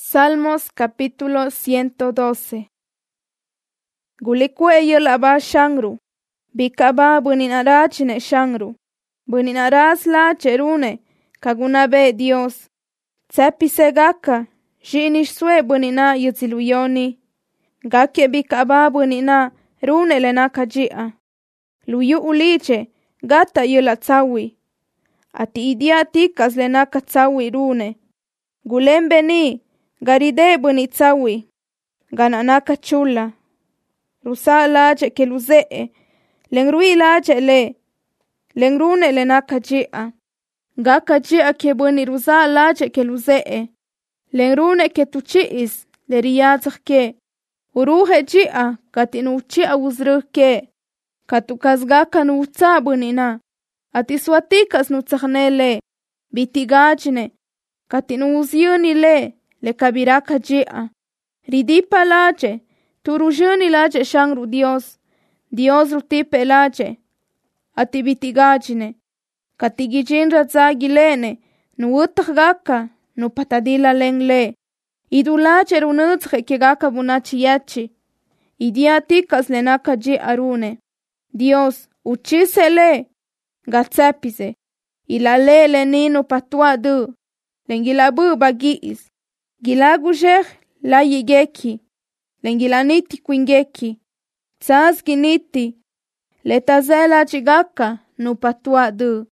Salmos capítulo 112. Gulikwe laba shangru. Bikaba buninarachine shangru. Buninaras la cherune. Kagunabe Dios. Tsepise gaka. Jinish sue bunina yuziluyoni. Gake bikaba bunina rune lena kajia. Luyu uliche. Gata yula tsawi. Ati idia tikas lena katsawi rune. Gulembe ni. Garide bunitsawi. Gananaka chula. Rusa lache ke luzee. Lengrui lache le. Lengrune le naka jia. Gaka jia ke buni rusa lache ke luzee. Lengrune ke tuchiis. Le riyazak ke. Uruhe jia katinu chia uzruh ke. Katukas gaka nutsa bunina. Atiswatikas nutsakne le. Bitigajne. Katinu uzyuni le. Le kabiraka jia. Ridipa lache. Turujuni lache shangru Dios. Dios rutipe lache. Ati bitigajine. Katigijin ratzagi lene. Nu utak gaka. Nu patadila leng le. Idu lache runutzke ke gaka bunachi yachi. Idia tikas le naka jia rune. Dios uchise le. Gatsepise. Ila le nino patua du. Lengilabu bagiis. Gilagu jech la yigeki. Lengilaniti kwingeki. Tsazginiti. Letazela chigaka no patua du.